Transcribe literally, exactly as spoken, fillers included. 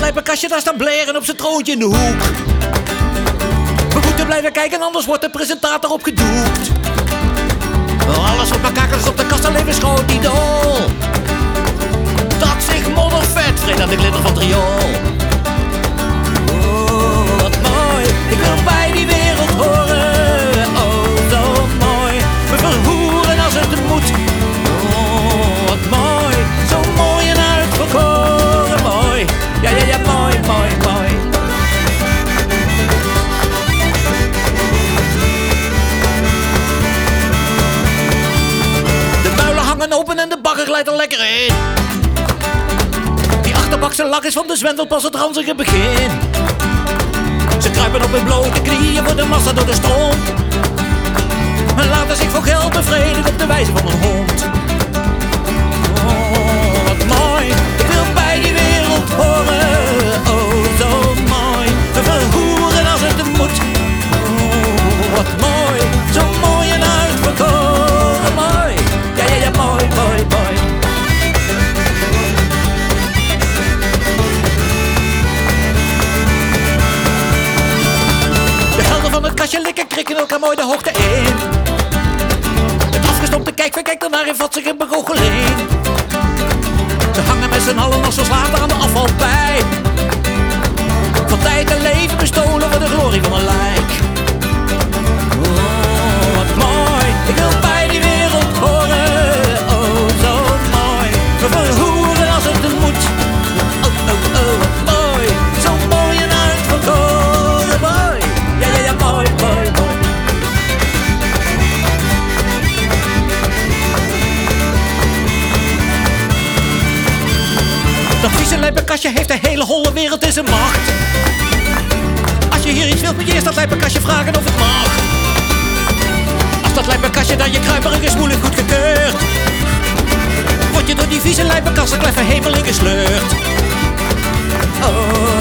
lijpenkastje daar staan blaren op zijn troontje in de hoek. We moeten blijven kijken, anders wordt de presentator opgedoekt. Alles wat maar kakels op de kast, al even schoot idool. Dat zich moddervet vreet aan de glitter van het riool. Oh, wat mooi, ik wil bij die wereld horen. Oh, zo mooi, we verhoeren als het moet. Oh, wat mooi, zo mooi en uitverkoren. Mooi, ja, ja, ja, mooi, mooi, mooi. De muilen hangen open en de bagger glijdt er lekker in. Die achterbakse lak is van de zwendel pas het ranzige begin. Ze kruipen op hun blote knieën voor de massa door de stront. En laten zich voor geld bevredigen op de wijze van een hond. Oh, wat mooi, ik wil bij die wereld horen. Oh, zo mooi, we verhoeren als het moet. Oh, wat mooi, zo mooi en uitverkoren. Mooi, ja, ja, ja, mooi, mooi, mooi. De helden van het kastje likken, krikken elkaar mooi de hoogte in. Het afgestopte kijkver kijkt ernaar in vatsige begoocheling. Ze hangen met z'n allen als ze slapen aan de afvalpijp. Van tijd en leven bestolen voor de glorie van een lijk. Oh, wat mooi, ik wil bij die wereld horen. Oh, zo mooi, we verhoeren als het moet. Oh, oh, oh, wat mooi, zo mooi en uitverkoren. Mooi, ja, ja, ja, mooi, mooi, mooi. Dat vieze lijpenkastje heeft de hele holle wereld in zijn macht. Als je hier iets wilt, moet je eerst dat lijpenkastje vragen of het mag. Als dat lijpenkastje dan je kruiperige smoel heeft goedgekeurd, word je door die vieze lijpenkast er kleffe hemel in gesleurd. Oh.